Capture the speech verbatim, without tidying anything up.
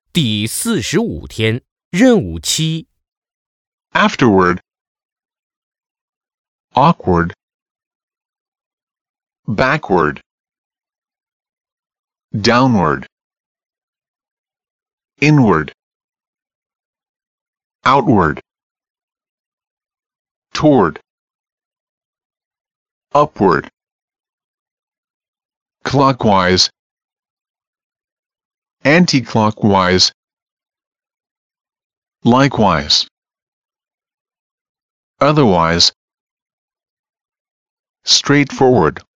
第四十五天，任务七。 afterward, awkward, backward, downward, inward, outward, toward, upward, clockwise, anti-clockwise, likewise, otherwise, straightforward.